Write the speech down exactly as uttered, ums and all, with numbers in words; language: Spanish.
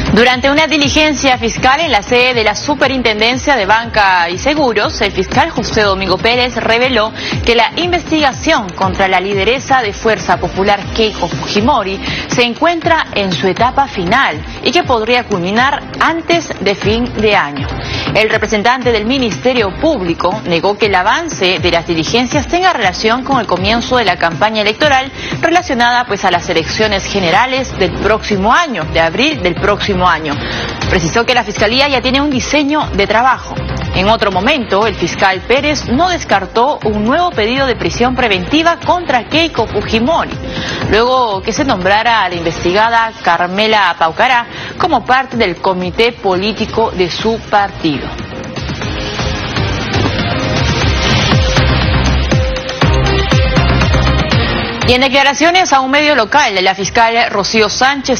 Durante una diligencia fiscal en la sede de la Superintendencia de Banca y Seguros, el fiscal José Domingo Pérez reveló que la investigación contra la lideresa de Fuerza Popular Keiko Fujimori se encuentra en su etapa final y que podría culminar antes de fin de año. El representante del Ministerio Público negó que el avance de las diligencias tenga relación con el comienzo de la campaña electoral relacionada pues a las elecciones generales del próximo año, de abril del próximo año. Precisó que la Fiscalía ya tiene un diseño de trabajo. En otro momento, el fiscal Pérez no descartó un nuevo pedido de prisión preventiva contra Keiko Fujimori, luego que se nombrara a la investigada Carmela Paucará como parte del comité político de su partido. Y en declaraciones a un medio local, la fiscal Rocío Sánchez